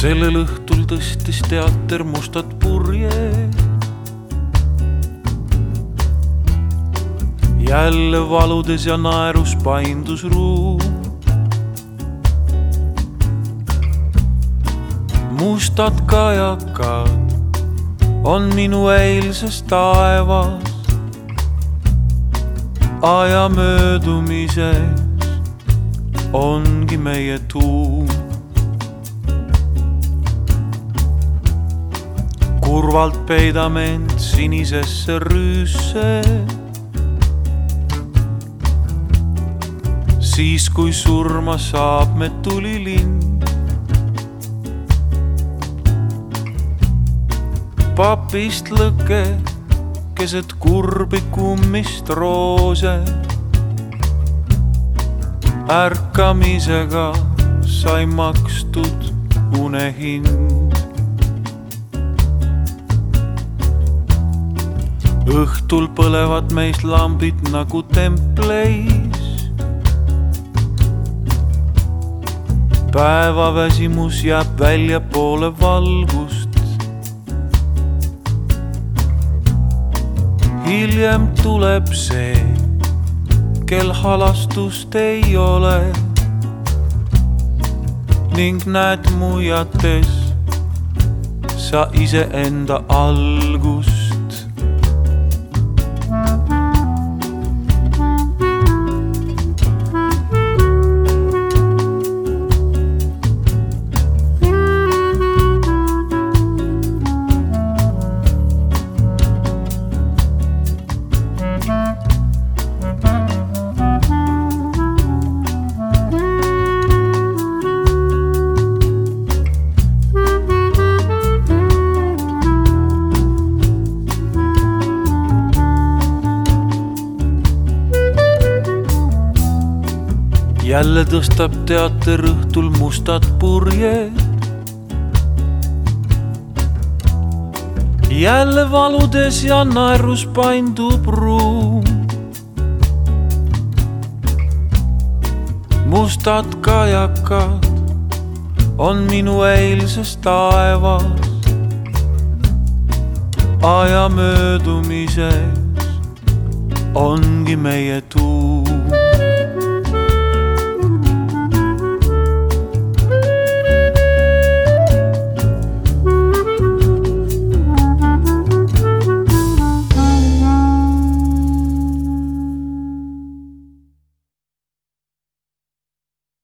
Sellel õhtul tõstis teater mustad purjed. Jälle valudes ja naerus paindus ruum. Mustad kajakad on minu eilses taevas. Aja möödumises ongi meie tuum. Kurvalt peidame end sinisesse rüüsse. Siis kui surma saab me tulilind. Papist lõke keset kurbi kummist roose. Ärkamisega sai makstud unehind. Õhtul põlevad meist lambid nagu templeis. Päevaväsimus jääb välja poole valgust. Hiljem tuleb see, kel halastust ei ole. Ning näed muiates sa iseenda algust. Jälle tõstab teater õhtul mustad purjed. Jälle valudes ja naerus paindub ruum. Mustad kajakad on minu eilses taevas. Aja möödumises ongi meie tuum.